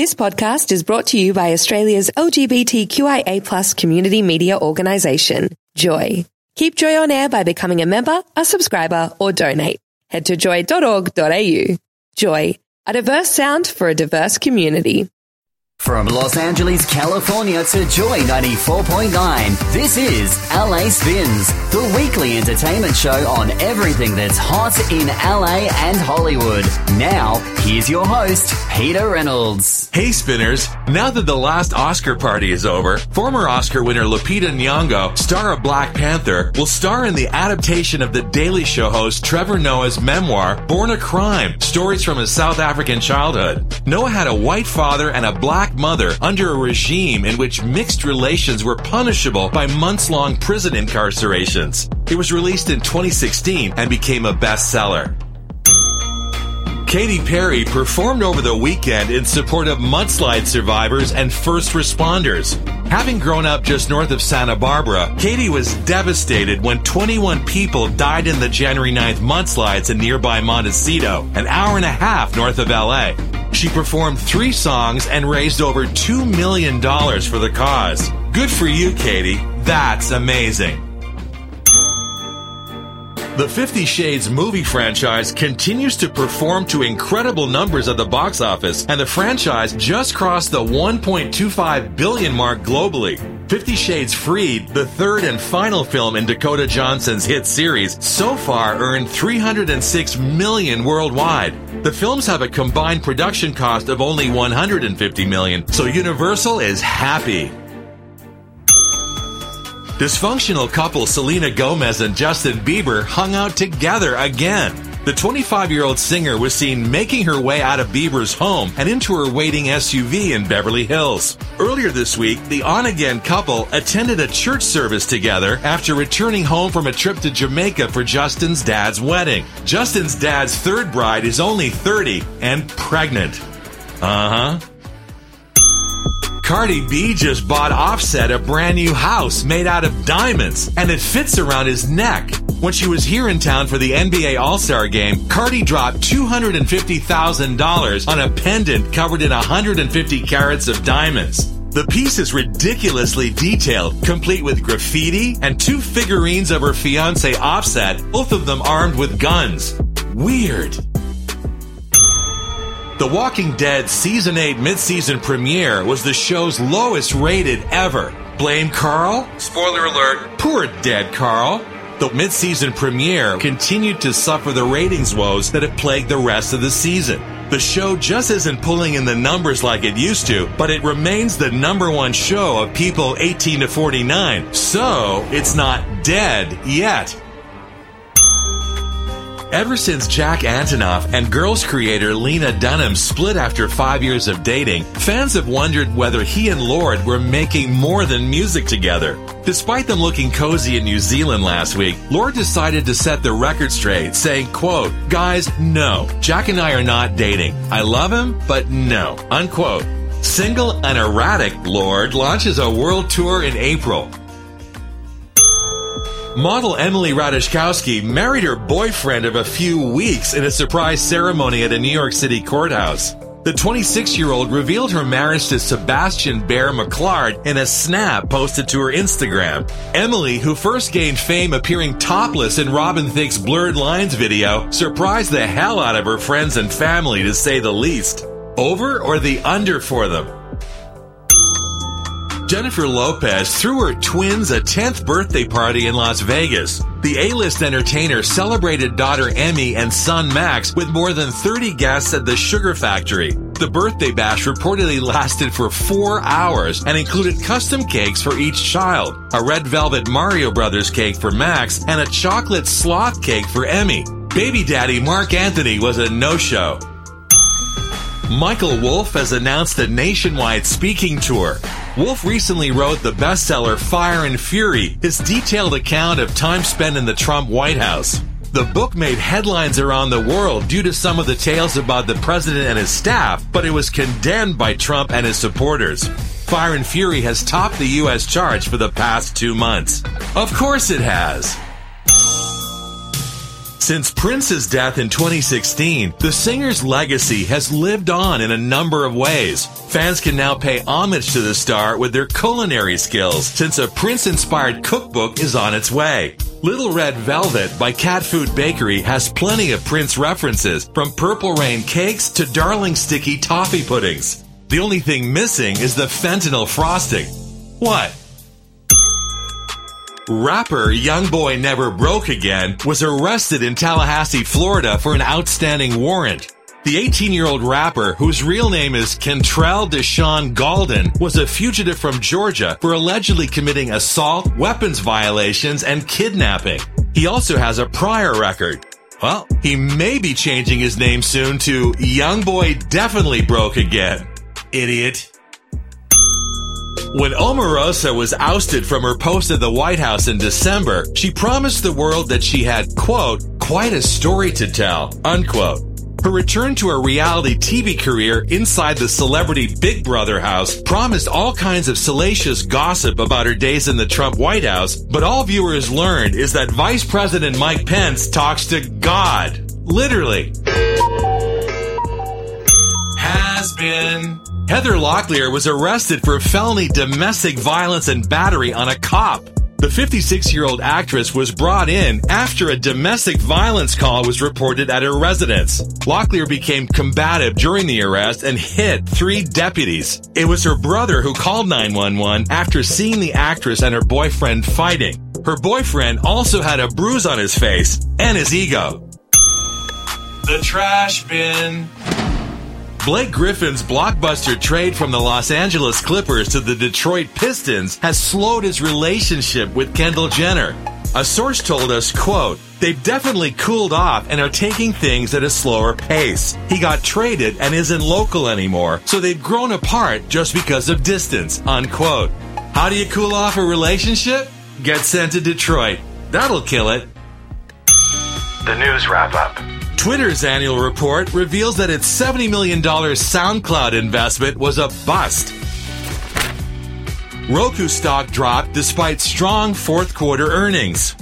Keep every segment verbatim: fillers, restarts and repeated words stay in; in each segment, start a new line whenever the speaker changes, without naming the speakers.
This podcast is brought to you by Australia's L G B T Q I A plus community media organisation, Joy. Keep Joy on air by becoming a member, a subscriber, or donate. Head to joy dot org dot a u. Joy, a diverse sound for a diverse community.
From Los Angeles, California to Joy ninety-four point nine, this is L A Spins, the weekly entertainment show on everything that's hot in L A and Hollywood. Now, here's your host, Peter Reynolds.
Hey Spinners, now that the last Oscar party is over, former Oscar winner Lupita Nyong'o, star of Black Panther, will star in the adaptation of The Daily Show host Trevor Noah's memoir, Born a Crime, Stories from His South African Childhood. Noah had a white father and a black mother under a regime in which mixed relations were punishable by months-long prison incarcerations. It was released in twenty sixteen and became a bestseller. Katy Perry performed over the weekend in support of mudslide survivors and first responders. Having grown up just north of Santa Barbara, Katy was devastated when twenty-one people died in the January ninth mudslides in nearby Montecito, an hour and a half north of L A. She performed three songs and raised over two million dollars for the cause. Good for you, Katy. That's amazing. The Fifty Shades movie franchise continues to perform to incredible numbers at the box office, and the franchise just crossed the one point two five billion mark globally. Fifty Shades Freed, the third and final film in Dakota Johnson's hit series, so far earned three hundred six million dollars worldwide. The films have a combined production cost of only one hundred fifty million dollars, so Universal is happy. Dysfunctional couple Selena Gomez and Justin Bieber hung out together again. The twenty-five-year-old singer was seen making her way out of Bieber's home and into her waiting S U V in Beverly Hills. Earlier this week, the on-again couple attended a church service together after returning home from a trip to Jamaica for Justin's dad's wedding. Justin's dad's third bride is only thirty and pregnant. Uh-huh. Cardi B just bought Offset a brand new house made out of diamonds, and it fits around his neck. When she was here in town for the N B A All-Star Game, Cardi dropped two hundred fifty thousand dollars on a pendant covered in one hundred fifty carats of diamonds. The piece is ridiculously detailed, complete with graffiti and two figurines of her fiancé Offset, both of them armed with guns. Weird. The Walking Dead Season eight mid-season premiere was the show's lowest rated ever. Blame Carl? Spoiler alert, poor dead Carl. The mid-season premiere continued to suffer the ratings woes that have plagued the rest of the season. The show just isn't pulling in the numbers like it used to, but it remains the number one show of people eighteen to forty-nine, so it's not dead yet. Ever since Jack Antonoff and Girls creator Lena Dunham split after five years of dating, fans have wondered whether he and Lorde were making more than music together. Despite them looking cozy in New Zealand last week, Lorde decided to set the record straight, saying, quote, "Guys, no, Jack and I are not dating. I love him, but no," unquote. Single and erratic Lorde launches a world tour in April. Model Emily Ratajkowski married her boyfriend of a few weeks in a surprise ceremony at a New York City courthouse. The twenty-six-year-old revealed her marriage to Sebastian Bear McClard in a snap posted to her Instagram. Emily, who first gained fame appearing topless in Robin Thicke's Blurred Lines video, surprised the hell out of her friends and family, to say the least. Over or the under for them? Jennifer Lopez threw her twins a tenth birthday party in Las Vegas. The A-list entertainer celebrated daughter Emmy and son Max with more than thirty guests at the Sugar Factory. The birthday bash reportedly lasted for four hours and included custom cakes for each child, a red velvet Mario Brothers cake for Max, and a chocolate sloth cake for Emmy. Baby daddy Mark Anthony was a no-show. Michael Wolff has announced a nationwide speaking tour. Wolff recently wrote the bestseller Fire and Fury, his detailed account of time spent in the Trump White House. The book made headlines around the world due to some of the tales about the president and his staff, but it was condemned by Trump and his supporters. Fire and Fury has topped the U S charts for the past two months. Of course it has. Since Prince's death in twenty sixteen, the singer's legacy has lived on in a number of ways. Fans can now pay homage to the star with their culinary skills, since a Prince-inspired cookbook is on its way. Little Red Velvet by Cat Food Bakery has plenty of Prince references, from Purple Rain cakes to Darling Sticky toffee puddings. The only thing missing is the fentanyl frosting. What? Rapper Youngboy Never Broke Again was arrested in Tallahassee, Florida for an outstanding warrant. The eighteen-year-old rapper, whose real name is Kentrell Deshawn Galden, was a fugitive from Georgia for allegedly committing assault, weapons violations, and kidnapping. He also has a prior record. Well, he may be changing his name soon to Youngboy Definitely Broke Again. Idiot. When Omarosa was ousted from her post at the White House in December, she promised the world that she had, quote, quite a story to tell, unquote. Her return to a reality T V career inside the celebrity Big Brother house promised all kinds of salacious gossip about her days in the Trump White House, but all viewers learned is that Vice President Mike Pence talks to God. Literally. Has been. Heather Locklear was arrested for felony domestic violence and battery on a cop. The fifty-six-year-old actress was brought in after a domestic violence call was reported at her residence. Locklear became combative during the arrest and hit three deputies. It was her brother who called nine one one after seeing the actress and her boyfriend fighting. Her boyfriend also had a bruise on his face and his ego. The trash bin. Blake Griffin's blockbuster trade from the Los Angeles Clippers to the Detroit Pistons has slowed his relationship with Kendall Jenner. A source told us, quote, they've definitely cooled off and are taking things at a slower pace. He got traded and isn't local anymore, so they've grown apart just because of distance, unquote. How do you cool off a relationship? Get sent to Detroit. That'll kill it.
The news wrap-up.
Twitter's annual report reveals that its seventy million dollars SoundCloud investment was a bust. Roku stock dropped despite strong fourth quarter earnings.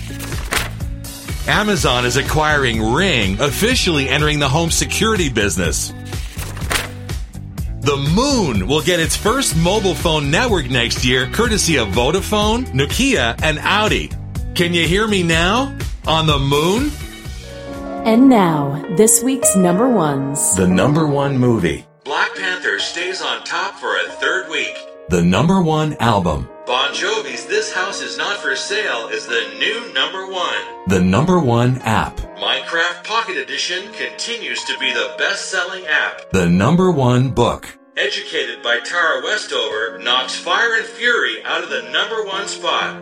Amazon is acquiring Ring, officially entering the home security business. The Moon will get its first mobile phone network next year, courtesy of Vodafone, Nokia, and Audi. Can you hear me now? On the Moon?
And now, this week's number ones.
The number one movie. Black Panther stays on top for a third week. The number one album. Bon Jovi's This House Is Not For Sale is the new number one. The number one app. Minecraft Pocket Edition continues to be the best-selling app. The number one book. Educated by Tara Westover knocks Fire and Fury out of the number one spot.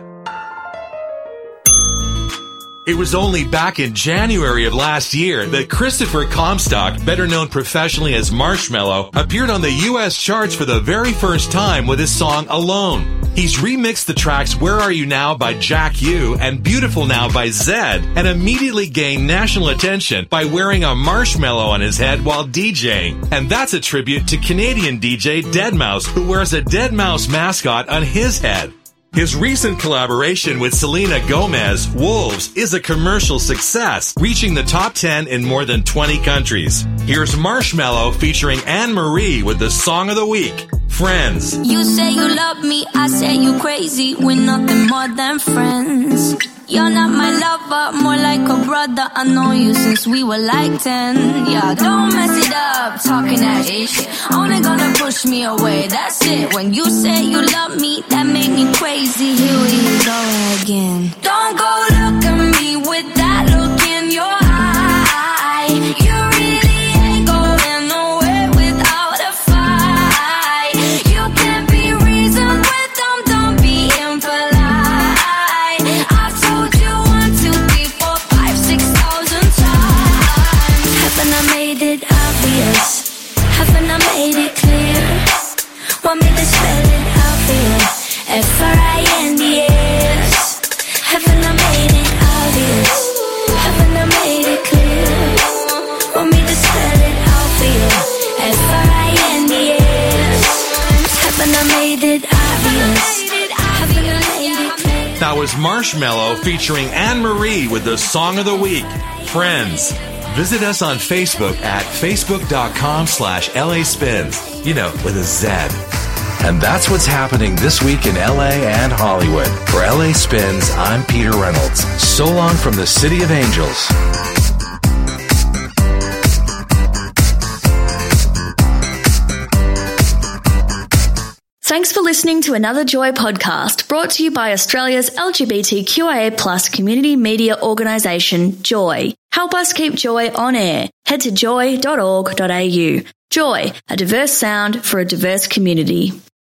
It was only back in January of last year that Christopher Comstock, better known professionally as Marshmello, appeared on the U S charts for the very first time with his song Alone. He's remixed the tracks Where Are You Now by Jack U and Beautiful Now by Zedd, and immediately gained national attention by wearing a marshmallow on his head while DJing. And that's a tribute to Canadian D J deadmau five, who wears a deadmau five mascot on his head. His recent collaboration with Selena Gomez, Wolves, is a commercial success, reaching the top ten in more than twenty countries. Here's Marshmello featuring Anne-Marie with the song of the week, Friends.
You say you love me, I say you crazy. We're nothing more than friends. You're not my lover, more like a brother. I know you since we were like ten. Yeah, don't mess it up, talking that shit. Only gonna push me away, that's it. When you say you love me, that make me crazy. Here we go again. Don't go look at me with that look in your eye. You really ain't going nowhere without a fight. You can't be reasoned with them, don't be impolite. I've told you one, two, three, four, five, six thousand times. Haven't I made it obvious? Haven't I made it clear? Want me to spell it out for you? F R I N D S. Haven't I made it obvious? Haven't I made it clear? Want me to spell it out for you? F R I N D S. Haven't I made it obvious? Haven't I made it clear?
That was Marshmello featuring Anne-Marie with the song of the week, friends. Visit us on Facebook at facebook.com slash LA Spins, you know, with a Z.
And that's what's happening this week in L A and Hollywood. For L A Spins, I'm Peter Reynolds. So long from the City of Angels.
Thanks for listening to another Joy podcast brought to you by Australia's L G B T Q I A plus community media organisation, Joy. Help us keep Joy on air. Head to joy dot org dot a u. Joy, a diverse sound for a diverse community.